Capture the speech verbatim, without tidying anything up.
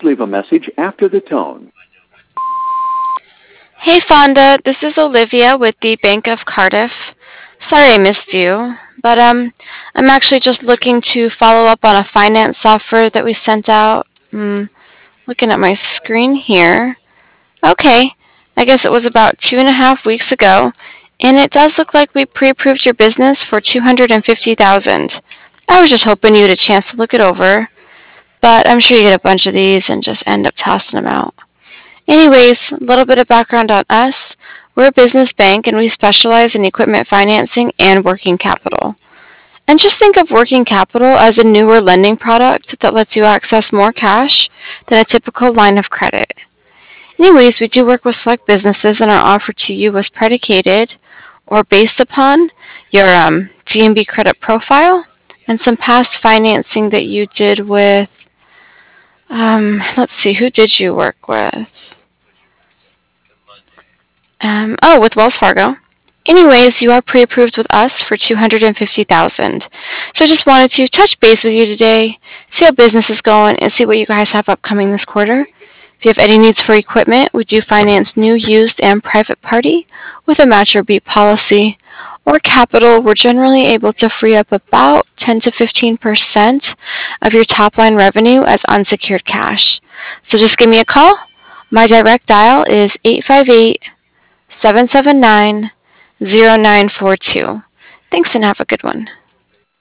leave a message after the tone. Hey Fonda, this is Olivia with the Bank of Cardiff. Sorry I missed you, but um, I'm actually just looking to follow up on a finance software that we sent out. Hmm, looking at my screen here. Okay, I guess it was about two and a half weeks ago, and it does look like we pre-approved your business for two hundred and fifty thousand. I was just hoping you had a chance to look it over, but I'm sure you get a bunch of these and just end up tossing them out. Anyways, a little bit of background on us. We're a business bank and we specialize in equipment financing and working capital. And just think of working capital as a newer lending product that lets you access more cash than a typical line of credit. Anyways, we do work with select businesses and our offer to you was predicated or based upon your um, D and B credit profile and some past financing that you did with, um, let's see, who did you work with? Um, oh, with Wells Fargo. Anyways, you are pre-approved with us for two hundred fifty thousand dollars. So I just wanted to touch base with you today, see how business is going, and see what you guys have upcoming this quarter. If you have any needs for equipment, we do finance new, used, and private party with a match or beat policy. Or capital, we're generally able to free up about ten to fifteen percent of your top line revenue as unsecured cash. So just give me a call. My direct dial is eight five eight, seven seven nine, zero nine four two. Thanks and have a good one.